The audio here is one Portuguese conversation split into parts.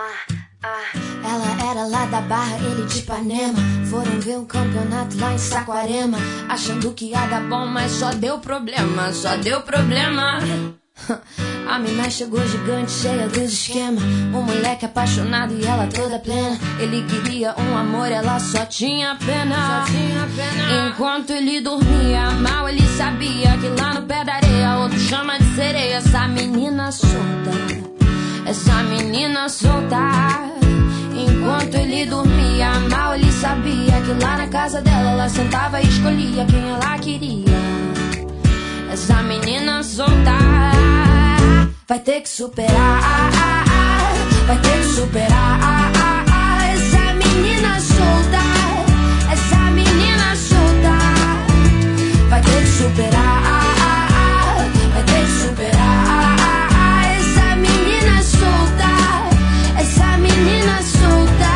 Ela era lá da Barra, ele de Ipanema. Foram ver um campeonato lá em Saquarema, achando que ia dar bom, mas só deu problema, só deu problema. A mina chegou gigante, cheia dos esquemas. Um moleque apaixonado e ela toda plena. Ele queria um amor, ela só tinha pena. Enquanto ele dormia mal, ele sabia que lá no pé da areia outro chama de sereia. Essa menina solta, essa menina solta. Enquanto ele dormia mal, ele sabia que lá na casa dela ela sentava e escolhia quem ela queria. Essa menina solta vai ter que superar, vai ter que superar. Essa menina solta, essa menina solta vai ter que superar, vai ter que superar. Essa menina solta, essa menina solta.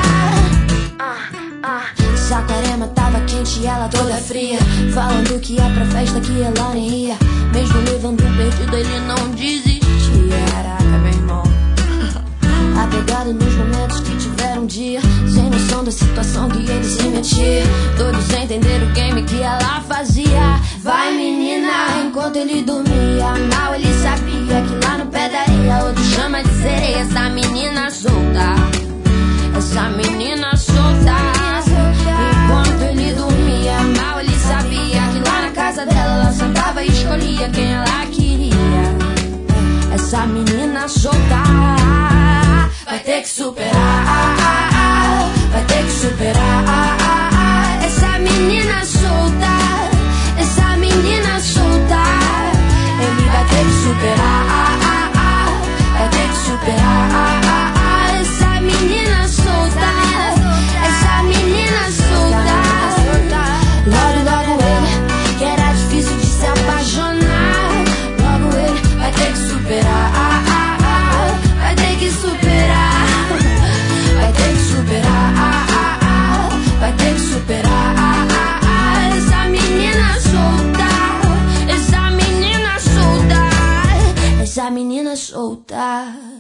Saquarema tava quente e ela toda fria, falando que ia pra festa que ela nem ia. Mesmo levando perdido, ele não desistia. Caraca, meu irmão. Apegado nos momentos que tiveram um dia, sem noção da situação que ele se metia. Todos sem entender o game que ela fazia. Vai, menina. Enquanto ele dormia mal, ele sabia que lá no pé da areia outro chama de sereia. Essa menina solta, essa menina solta. Enquanto ele dormia mal, ele sabia que lá na casa dela ela sentava e escolhia quem ela queria. Essa menina solta vai ter que superar, vai ter que superar. Essa menina solta, essa menina solta. Ele vai ter que superar, vai ter que superar. Essa menina solta, essa menina solta. Logo ele, que era difícil de se apaixonar. Logo ele vai ter que superar, vai ter que superar, vai ter que superar, vai ter que superar. Essa menina solta, essa menina solta, essa menina solta.